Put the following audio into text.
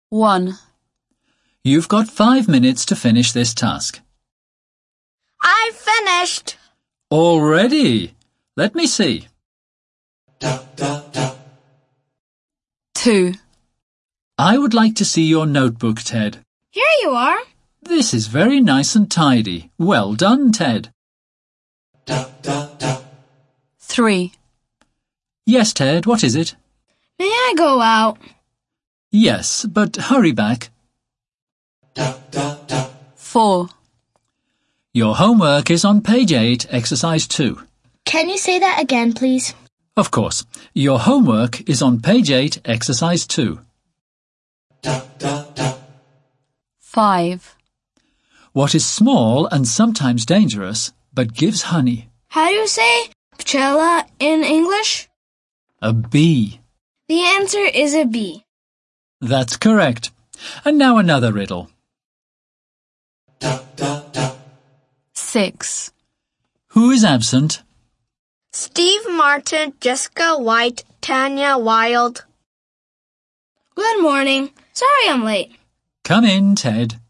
1. You've got 5 minutes to finish this task. I finished. Already? Let me see. 2. I would like to see your notebook, Ted. Here you are. This is very nice and tidy. Well done, Ted. 3. Yes, Ted, what is it? May I go out? Yes, but hurry back. 4. Your homework is on page 8, exercise 2. Can you say that again, please? Of course. Your homework is on page 8, exercise 2. 5. What is small and sometimes dangerous, but gives honey? How do you say pchela in English? A bee. The answer is a bee. That's correct. And now another riddle. 6. Who is absent? Steve Martin, Jessica White, Tanya Wild. Good morning. Sorry I'm late. Come in, Ted.